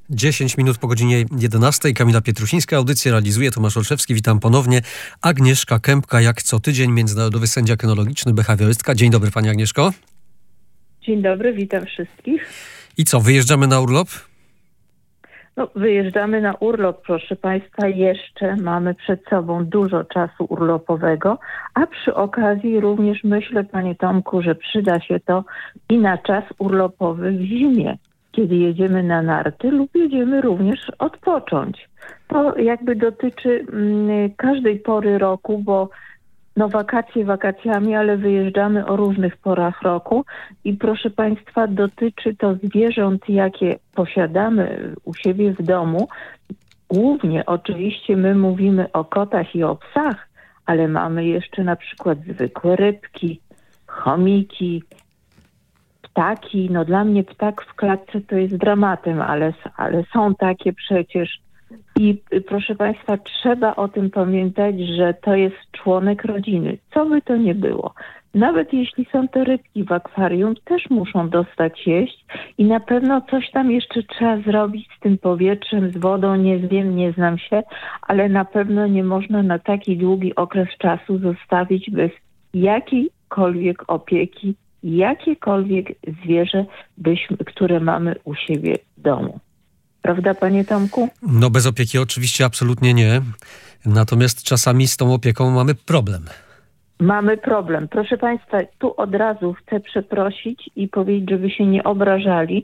10 minut po godzinie 11. Kamila Pietrusińska, audycję realizuje Tomasz Olszewski. Witam ponownie. Agnieszka Kępka, jak co tydzień, międzynarodowy sędzia kynologiczny, behawiorystka. Dzień dobry, pani Agnieszko. Dzień dobry, witam wszystkich. I co, wyjeżdżamy na urlop? Wyjeżdżamy na urlop, proszę Państwa. Jeszcze mamy przed sobą dużo czasu urlopowego, a przy okazji również myślę, Panie Tomku, że przyda się to i na czas urlopowy w zimie, kiedy jedziemy na narty lub jedziemy również odpocząć. To jakby dotyczy każdej pory roku, bo wakacje wakacjami, ale wyjeżdżamy o różnych porach roku i proszę Państwa, dotyczy to zwierząt, jakie posiadamy u siebie w domu. Głównie oczywiście my mówimy o kotach i o psach, ale mamy jeszcze na przykład zwykłe rybki, chomiki, ptaki. Dla mnie ptak w klatce to jest dramatem, ale są takie przecież. I proszę Państwa, trzeba o tym pamiętać, że to jest członek rodziny. Co by to nie było. Nawet jeśli są to rybki w akwarium, też muszą dostać jeść i na pewno coś tam jeszcze trzeba zrobić z tym powietrzem, z wodą. Nie wiem, nie znam się, ale na pewno nie można na taki długi okres czasu zostawić bez jakiejkolwiek opieki, jakiekolwiek zwierzę, które mamy u siebie w domu. Prawda, Panie Tomku? Bez opieki oczywiście absolutnie nie. Natomiast czasami z tą opieką mamy problem. Mamy problem. Proszę Państwa, tu od razu chcę przeprosić i powiedzieć, żeby się nie obrażali.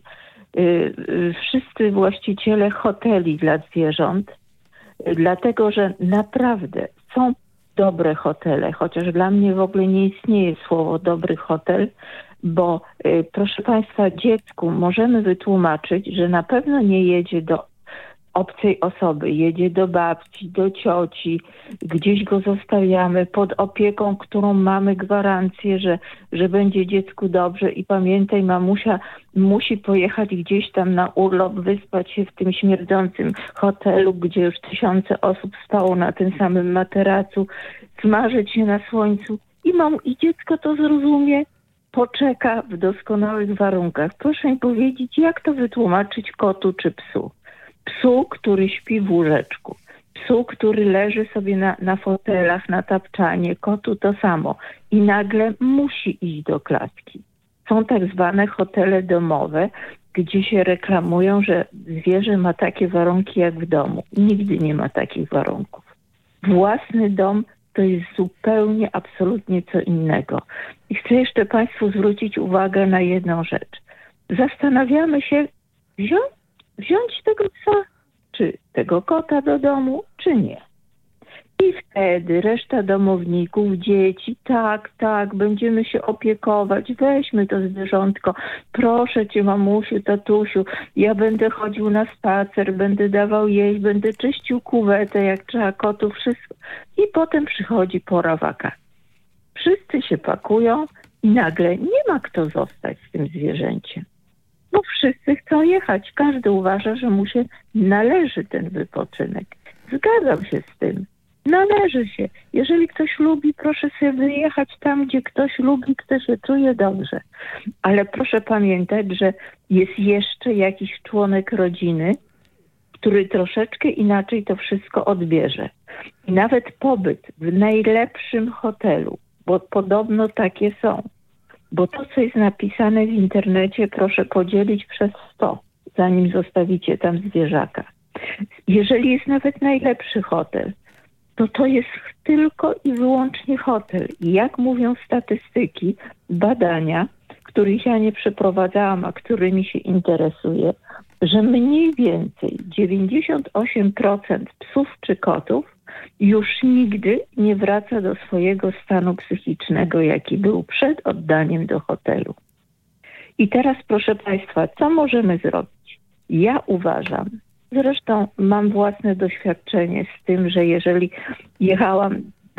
Wszyscy właściciele hoteli dla zwierząt, dlatego że naprawdę są dobre hotele, chociaż dla mnie w ogóle nie istnieje słowo dobry hotel, bo proszę Państwa, dziecku możemy wytłumaczyć, że na pewno nie jedzie do obcej osoby, jedzie do babci, do cioci, gdzieś go zostawiamy pod opieką, którą mamy gwarancję, że będzie dziecku dobrze i pamiętaj, mamusia musi pojechać gdzieś tam na urlop, wyspać się w tym śmierdzącym hotelu, gdzie już tysiące osób spało na tym samym materacu, smażyć się na słońcu i dziecko to zrozumie, poczeka w doskonałych warunkach. Proszę mi powiedzieć, jak to wytłumaczyć kotu czy psu? Psu, który śpi w łóżeczku. Psu, który leży sobie na fotelach, na tapczanie. Kotu to samo. I nagle musi iść do klatki. Są tak zwane hotele domowe, gdzie się reklamują, że zwierzę ma takie warunki jak w domu. Nigdy nie ma takich warunków. Własny dom to jest zupełnie, absolutnie co innego. I chcę jeszcze Państwu zwrócić uwagę na jedną rzecz. Zastanawiamy się, wziąć tego psa, czy tego kota do domu, czy nie. I wtedy reszta domowników, dzieci, tak, będziemy się opiekować, weźmy to zwierzątko, proszę Cię mamusiu, tatusiu, ja będę chodził na spacer, będę dawał jeść, będę czyścił kuwetę, jak trzeba kotu, wszystko. I potem przychodzi pora wakacji. Wszyscy się pakują i nagle nie ma kto zostać z tym zwierzęciem. Bo wszyscy chcą jechać. Każdy uważa, że mu się należy ten wypoczynek. Zgadzam się z tym. Należy się. Jeżeli ktoś lubi, proszę sobie wyjechać tam, gdzie ktoś lubi, kto się czuje dobrze. Ale proszę pamiętać, że jest jeszcze jakiś członek rodziny, który troszeczkę inaczej to wszystko odbierze. I nawet pobyt w najlepszym hotelu, bo podobno takie są, bo to, co jest napisane w internecie, proszę podzielić przez 100, zanim zostawicie tam zwierzaka. Jeżeli jest nawet najlepszy hotel, to jest tylko i wyłącznie hotel. I jak mówią statystyki, badania, których ja nie przeprowadzałam, a którymi się interesuję, że mniej więcej 98% psów czy kotów już nigdy nie wraca do swojego stanu psychicznego, jaki był przed oddaniem do hotelu. I teraz, proszę Państwa, co możemy zrobić? Ja uważam, zresztą mam własne doświadczenie z tym, że jeżeli jechałam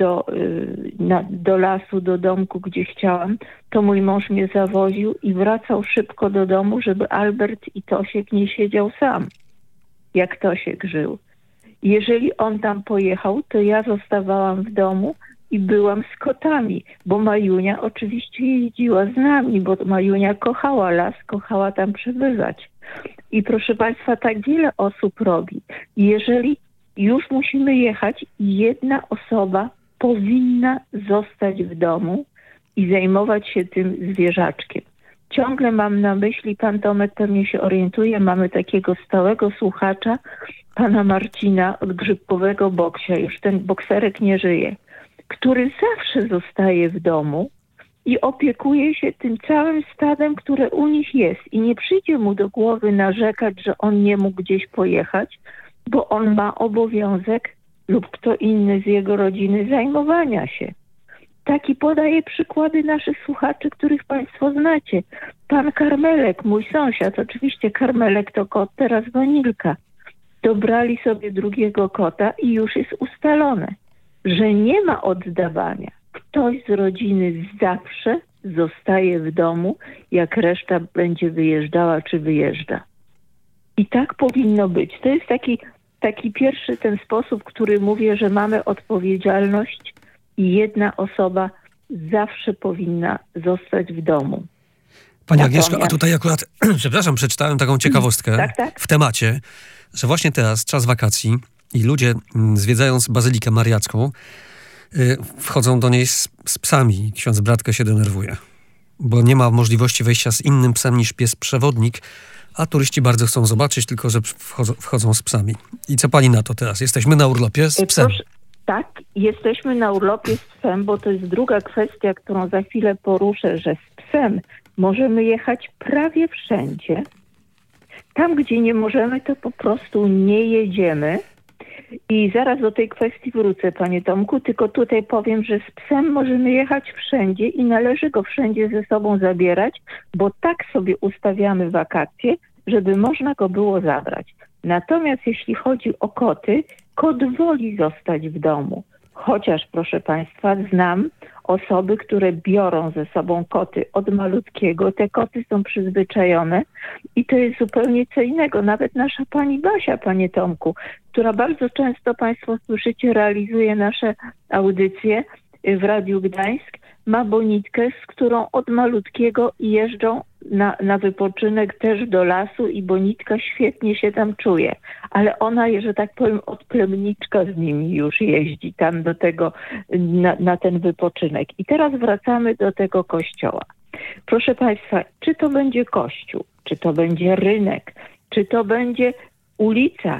do lasu, do domku, gdzie chciałam, to mój mąż mnie zawoził i wracał szybko do domu, żeby Albert i Tosiek nie siedział sam, jak Tosiek żył. Jeżeli on tam pojechał, to ja zostawałam w domu i byłam z kotami, bo Majunia oczywiście jeździła z nami, bo Majunia kochała las, kochała tam przebywać. I proszę Państwa, tak wiele osób robi. Jeżeli już musimy jechać, jedna osoba powinna zostać w domu i zajmować się tym zwierzaczkiem. Ciągle mam na myśli, pan Tomek pewnie się orientuje, mamy takiego stałego słuchacza, pana Marcina od grzybkowego boksia, już ten bokserek nie żyje, który zawsze zostaje w domu i opiekuje się tym całym stadem, które u nich jest. I nie przyjdzie mu do głowy narzekać, że on nie mógł gdzieś pojechać, bo on ma obowiązek lub kto inny z jego rodziny zajmowania się. Taki podaje przykłady naszych słuchaczy, których Państwo znacie. Pan Karmelek, mój sąsiad, oczywiście Karmelek to kot, teraz Wanilka. Dobrali sobie drugiego kota i już jest ustalone, że nie ma oddawania. Ktoś z rodziny zawsze zostaje w domu, jak reszta będzie wyjeżdżała czy wyjeżdża. I tak powinno być. To jest taki pierwszy ten sposób, który mówię, że mamy odpowiedzialność i jedna osoba zawsze powinna zostać w domu. Pani Agnieszko, a tutaj akurat, przepraszam, przeczytałem taką ciekawostkę w temacie, że właśnie teraz, czas wakacji i ludzie zwiedzając Bazylikę Mariacką, wchodzą do niej z psami. Ksiądz Bratkę się denerwuje, bo nie ma możliwości wejścia z innym psem niż pies przewodnik, a turyści bardzo chcą zobaczyć, tylko że wchodzą z psami. I co pani na to teraz? Jesteśmy na urlopie z psem. Tak, jesteśmy na urlopie z psem, bo to jest druga kwestia, którą za chwilę poruszę, że z psem możemy jechać prawie wszędzie. Tam, gdzie nie możemy, to po prostu nie jedziemy. I zaraz do tej kwestii wrócę, panie Tomku, tylko tutaj powiem, że z psem możemy jechać wszędzie i należy go wszędzie ze sobą zabierać, bo tak sobie ustawiamy wakacje, żeby można go było zabrać. Natomiast jeśli chodzi o koty, kot woli zostać w domu. Chociaż, proszę Państwa, znam osoby, które biorą ze sobą koty od malutkiego. Te koty są przyzwyczajone i to jest zupełnie co innego. Nawet nasza pani Basia, panie Tomku, która bardzo często, Państwo słyszycie, realizuje nasze audycje w Radiu Gdańsk, ma Bonitkę, z którą od malutkiego jeżdżą na wypoczynek też do lasu i Bonitka świetnie się tam czuje. Ale ona, że tak powiem, od plemniczka z nimi już jeździ tam do tego, na ten wypoczynek. I teraz wracamy do tego kościoła. Proszę Państwa, czy to będzie kościół, czy to będzie rynek, czy to będzie ulica,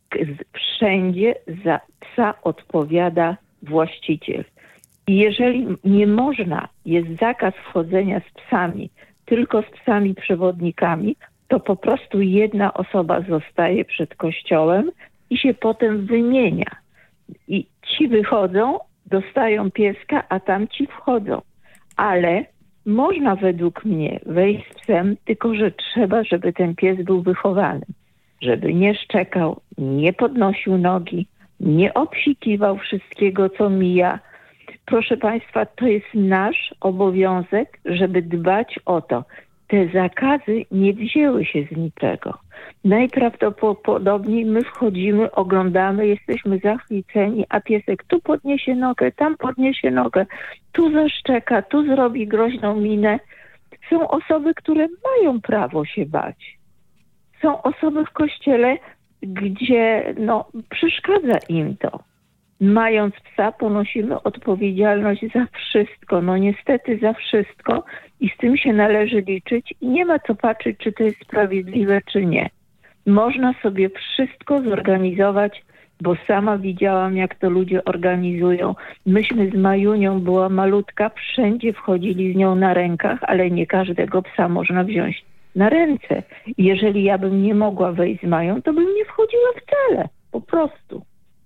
wszędzie za psa odpowiada właściciel. I jeżeli nie można, jest zakaz wchodzenia z psami, tylko z psami przewodnikami, to po prostu jedna osoba zostaje przed kościołem i się potem wymienia. I ci wychodzą, dostają pieska, a tamci wchodzą. Ale można według mnie wejść z psem, tylko że trzeba, żeby ten pies był wychowany. Żeby nie szczekał, nie podnosił nogi, nie obsikiwał wszystkiego, co mija. Proszę Państwa, to jest nasz obowiązek, żeby dbać o to. Te zakazy nie wzięły się z niczego. Najprawdopodobniej my wchodzimy, oglądamy, jesteśmy zachwyceni, a piesek tu podniesie nogę, tam podniesie nogę, tu zaszczeka, tu zrobi groźną minę. Są osoby, które mają prawo się bać. Są osoby w kościele, gdzie przeszkadza im to. Mając psa, ponosimy odpowiedzialność za wszystko. Niestety za wszystko i z tym się należy liczyć i nie ma co patrzeć, czy to jest sprawiedliwe, czy nie. Można sobie wszystko zorganizować, bo sama widziałam, jak to ludzie organizują. Myśmy z Majunią, była malutka, wszędzie wchodzili z nią na rękach, ale nie każdego psa można wziąć na ręce. Jeżeli ja bym nie mogła wejść z Mają, to bym nie wchodziła wcale. Po prostu.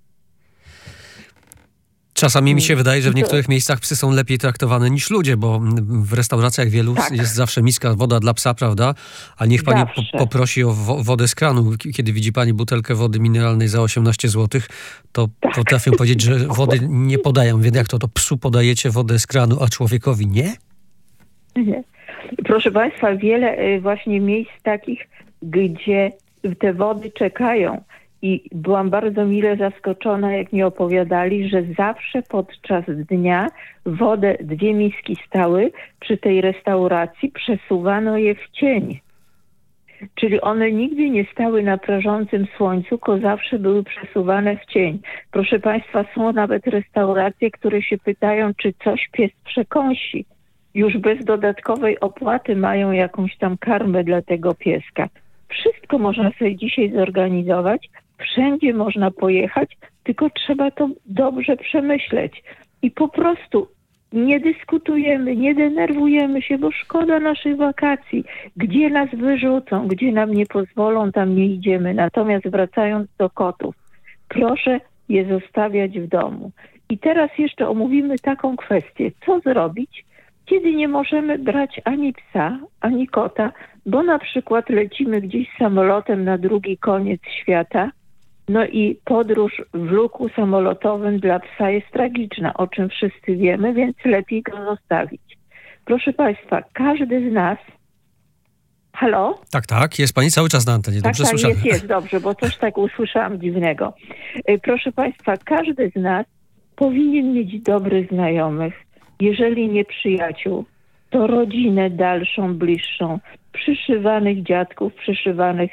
Czasami mi się wydaje, że w niektórych miejscach psy są lepiej traktowane niż ludzie, bo w restauracjach wielu jest zawsze miska woda dla psa, prawda? A niech pani poprosi o wodę z kranu. Kiedy widzi pani butelkę wody mineralnej za 18 zł, to potrafię powiedzieć, że wody nie podają. Więc jak to psu podajecie wodę z kranu, a człowiekowi nie? Nie. Proszę Państwa, wiele właśnie miejsc takich, gdzie te wody czekają. I byłam bardzo mile zaskoczona, jak mi opowiadali, że zawsze podczas dnia wodę, 2 miski stały przy tej restauracji, przesuwano je w cień. Czyli one nigdy nie stały na prażącym słońcu, tylko zawsze były przesuwane w cień. Proszę Państwa, są nawet restauracje, które się pytają, czy coś pies przekąsi. Już bez dodatkowej opłaty mają jakąś tam karmę dla tego pieska. Wszystko można sobie dzisiaj zorganizować, wszędzie można pojechać, tylko trzeba to dobrze przemyśleć. I po prostu nie dyskutujemy, nie denerwujemy się, bo szkoda naszych wakacji. Gdzie nas wyrzucą, gdzie nam nie pozwolą, tam nie idziemy. Natomiast wracając do kotów, proszę je zostawiać w domu. I teraz jeszcze omówimy taką kwestię. Co zrobić, kiedy nie możemy brać ani psa, ani kota, bo na przykład lecimy gdzieś samolotem na drugi koniec świata, no i podróż w luku samolotowym dla psa jest tragiczna, o czym wszyscy wiemy, więc lepiej go zostawić. Proszę Państwa, każdy z nas... Halo? Tak, jest Pani cały czas na antenie, dobrze słyszałem. Jest, dobrze, bo coś tak usłyszałam dziwnego. Proszę Państwa, każdy z nas powinien mieć dobrych znajomych, jeżeli nie przyjaciół, to rodzinę dalszą, bliższą, przyszywanych dziadków, przyszywanych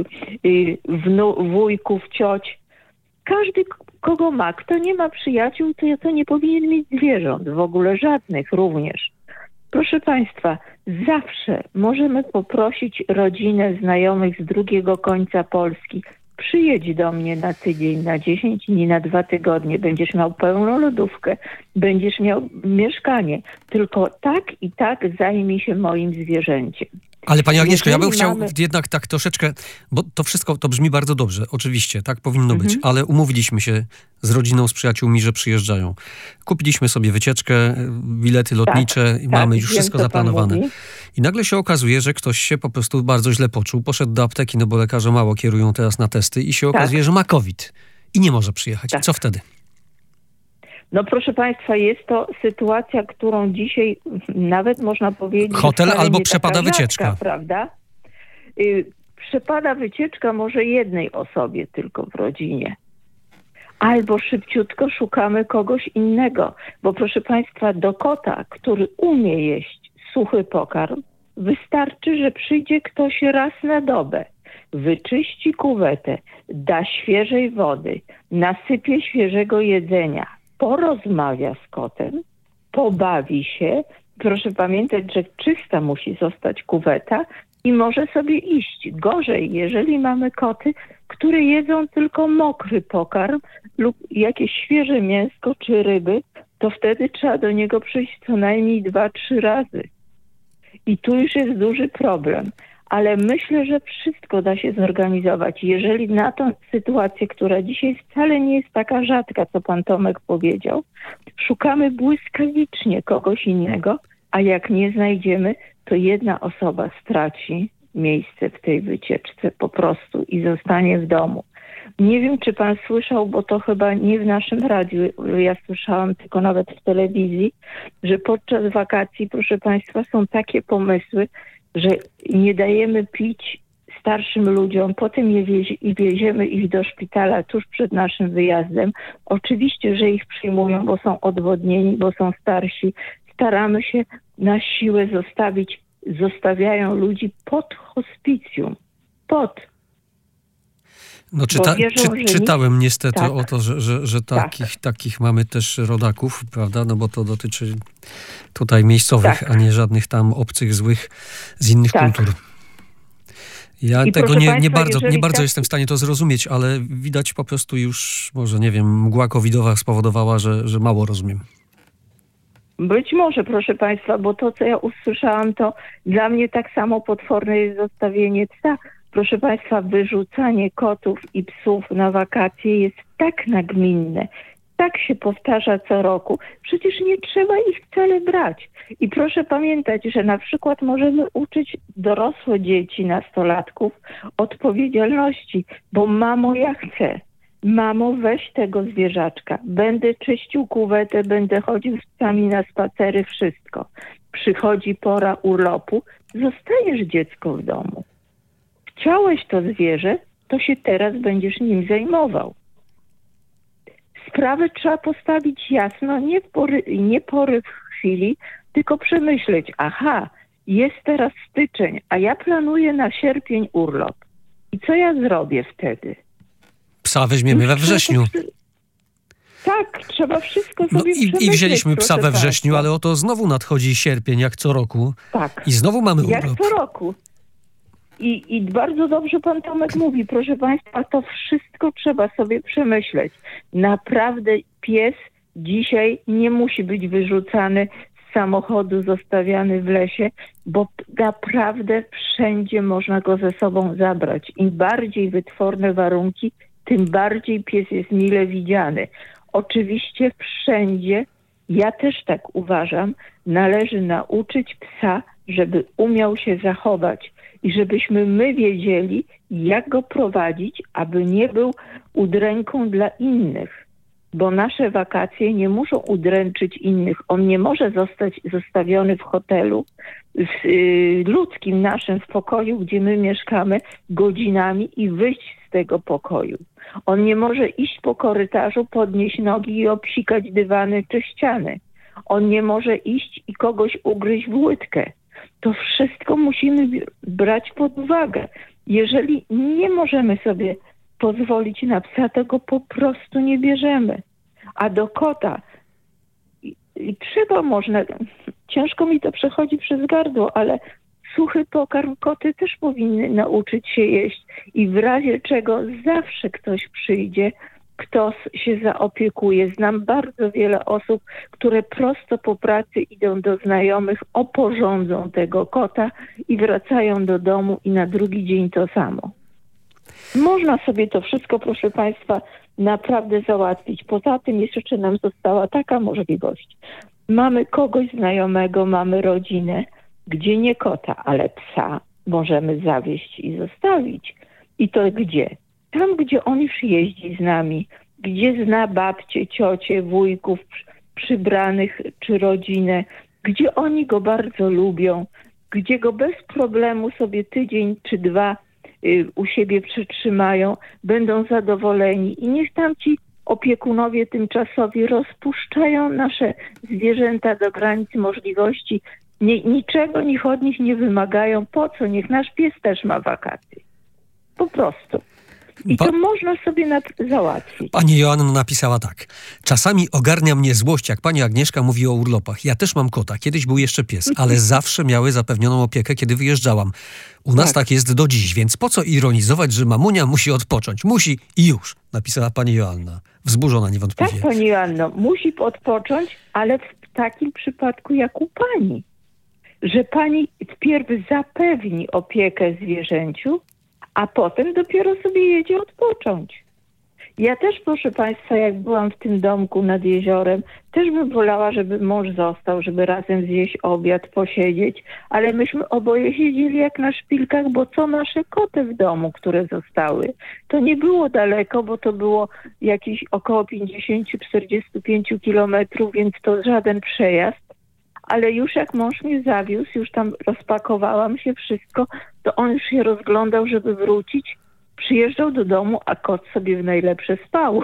wujków, cioć. Każdy, kogo ma. Kto nie ma przyjaciół, to nie powinien mieć zwierząt, w ogóle żadnych również. Proszę Państwa, zawsze możemy poprosić rodzinę, znajomych z drugiego końca Polski. Przyjedź do mnie na tydzień, na 10 dni, na 2 tygodnie. Będziesz miał pełną lodówkę, będziesz miał mieszkanie. Tylko tak i tak zajmij się moim zwierzęciem. Ale Pani Agnieszko, ja bym chciał jednak tak troszeczkę, bo to wszystko, to brzmi bardzo dobrze, oczywiście, tak powinno być, ale umówiliśmy się z rodziną, z przyjaciółmi, że przyjeżdżają. Kupiliśmy sobie wycieczkę, bilety lotnicze i mamy już wszystko zaplanowane. I nagle się okazuje, że ktoś się po prostu bardzo źle poczuł, poszedł do apteki, no bo lekarze mało kierują teraz na testy i się okazuje, że ma COVID i nie może przyjechać. Co wtedy? No proszę Państwa, jest to sytuacja, którą dzisiaj nawet można powiedzieć... Hotel albo przepada wycieczka. Rzadka, prawda? Przepada wycieczka może jednej osobie tylko w rodzinie. Albo szybciutko szukamy kogoś innego. Bo proszę Państwa, do kota, który umie jeść suchy pokarm, wystarczy, że przyjdzie ktoś raz na dobę, wyczyści kuwetę, da świeżej wody, nasypie świeżego jedzenia, porozmawia z kotem, pobawi się. Proszę pamiętać, że czysta musi zostać kuweta i może sobie iść. Gorzej, jeżeli mamy koty, które jedzą tylko mokry pokarm lub jakieś świeże mięsko czy ryby, to wtedy trzeba do niego przyjść co najmniej 2-3 razy. I tu już jest duży problem. Ale myślę, że wszystko da się zorganizować. Jeżeli na tą sytuację, która dzisiaj wcale nie jest taka rzadka, co pan Tomek powiedział, szukamy błyskawicznie kogoś innego, a jak nie znajdziemy, to jedna osoba straci miejsce w tej wycieczce po prostu i zostanie w domu. Nie wiem, czy pan słyszał, bo to chyba nie w naszym radiu, ja słyszałam tylko nawet w telewizji, że podczas wakacji, proszę państwa, są takie pomysły, że nie dajemy pić starszym ludziom, potem wieziemy ich do szpitala tuż przed naszym wyjazdem. Oczywiście, że ich przyjmują, bo są odwodnieni, bo są starsi. Staramy się na siłę zostawiają ludzi pod hospicjum. No czytałem niestety o to, że takich mamy też rodaków, prawda? No bo to dotyczy tutaj miejscowych, a nie żadnych tam obcych, złych z innych kultur. Ja tego nie bardzo jestem w stanie to zrozumieć, ale widać po prostu już, może nie wiem, mgła covidowa spowodowała, że mało rozumiem. Być może, proszę państwa, bo to, co ja usłyszałam, to dla mnie tak samo potworne jest zostawienie psa. Proszę państwa, wyrzucanie kotów i psów na wakacje jest tak nagminne, tak się powtarza co roku. Przecież nie trzeba ich wcale brać. I proszę pamiętać, że na przykład możemy uczyć dorosłe dzieci, nastolatków odpowiedzialności, bo mamo, ja chcę. Mamo, weź tego zwierzaczka. Będę czyścił kuwetę, będę chodził z psami na spacery, wszystko. Przychodzi pora urlopu, zostajesz dziecko w domu. Chciałeś to zwierzę, to się teraz będziesz nim zajmował. Sprawę trzeba postawić jasno, nie pory w chwili, tylko przemyśleć, Jest teraz styczeń, a ja planuję na sierpień urlop. I co ja zrobię wtedy? Psa weźmiemy we wrześniu. Tak, trzeba wszystko sobie przemyśleć. I wzięliśmy psa we wrześniu, ale oto znowu nadchodzi sierpień, jak co roku. Tak. I znowu mamy urlop. Jak co roku. I bardzo dobrze pan Tomek mówi, proszę państwa, to wszystko trzeba sobie przemyśleć. Naprawdę pies dzisiaj nie musi być wyrzucany z samochodu, zostawiany w lesie, bo naprawdę wszędzie można go ze sobą zabrać. Im bardziej wytworne warunki, tym bardziej pies jest mile widziany. Oczywiście wszędzie, ja też tak uważam, należy nauczyć psa, żeby umiał się zachować i żebyśmy my wiedzieli, jak go prowadzić, aby nie był udręką dla innych. Bo nasze wakacje nie muszą udręczyć innych. On nie może zostać zostawiony w hotelu, w ludzkim naszym, w pokoju, gdzie my mieszkamy, godzinami i wyjść z tego pokoju. On nie może iść po korytarzu, podnieść nogi i obsikać dywany czy ściany. On nie może iść i kogoś ugryźć w łydkę. To wszystko musimy brać pod uwagę. Jeżeli nie możemy sobie pozwolić na psa, to go po prostu nie bierzemy. A do kota ciężko mi to przechodzi przez gardło, ale suchy pokarm koty też powinny nauczyć się jeść i w razie czego zawsze ktoś przyjdzie, kto się zaopiekuje. Znam bardzo wiele osób, które prosto po pracy idą do znajomych, oporządzą tego kota i wracają do domu i na drugi dzień to samo. Można sobie to wszystko, proszę państwa, naprawdę załatwić. Poza tym jeszcze nam została taka możliwość. Mamy kogoś znajomego, mamy rodzinę, gdzie nie kota, ale psa możemy zawieźć i zostawić. I to gdzie? Tam, gdzie on już jeździ z nami, gdzie zna babcie, ciocie, wujków przybranych czy rodzinę, gdzie oni go bardzo lubią, gdzie go bez problemu sobie tydzień czy dwa u siebie przetrzymają, będą zadowoleni i niech tam ci opiekunowie tymczasowi rozpuszczają nasze zwierzęta do granic możliwości. Niczego niech od nich nie wymagają. Po co? Niech nasz pies też ma wakacje. Po prostu. I to można sobie załatwić. Pani Joanna napisała tak. Czasami ogarnia mnie złość, jak pani Agnieszka mówi o urlopach. Ja też mam kota. Kiedyś był jeszcze pies, ale zawsze miały zapewnioną opiekę, kiedy wyjeżdżałam. U nas tak jest do dziś, więc po co ironizować, że mamunia musi odpocząć? Musi i już, napisała pani Joanna. Wzburzona niewątpliwie. Tak, pani Joanno, musi odpocząć, ale w takim przypadku jak u pani. Że pani wpierw zapewni opiekę zwierzęciu, a potem dopiero sobie jedzie odpocząć. Ja też, proszę państwa, jak byłam w tym domku nad jeziorem, też bym wolała, żeby mąż został, żeby razem zjeść obiad, posiedzieć, ale myśmy oboje siedzieli jak na szpilkach, bo co nasze koty w domu, które zostały. To nie było daleko, bo to było jakieś około 50-45 kilometrów, więc to żaden przejazd. Ale już jak mąż mnie zawiózł, już tam rozpakowałam się wszystko, to on już się rozglądał, żeby wrócić. Przyjeżdżał do domu, a kot sobie w najlepsze spał.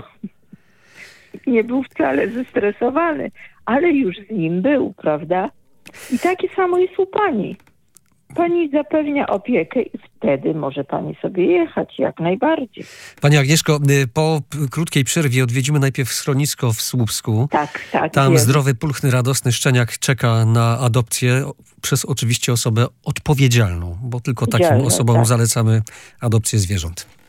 Nie był wcale zestresowany, ale już z nim był, prawda? I takie samo jest u pani. Pani zapewnia opiekę i wtedy może pani sobie jechać, jak najbardziej. Pani Agnieszko, po krótkiej przerwie odwiedzimy najpierw schronisko w Słupsku. Tak. Tam wiem. zdrowy, pulchny, radosny szczeniak czeka na adopcję przez oczywiście osobę odpowiedzialną, bo tylko takim osobom zalecamy adopcję zwierząt.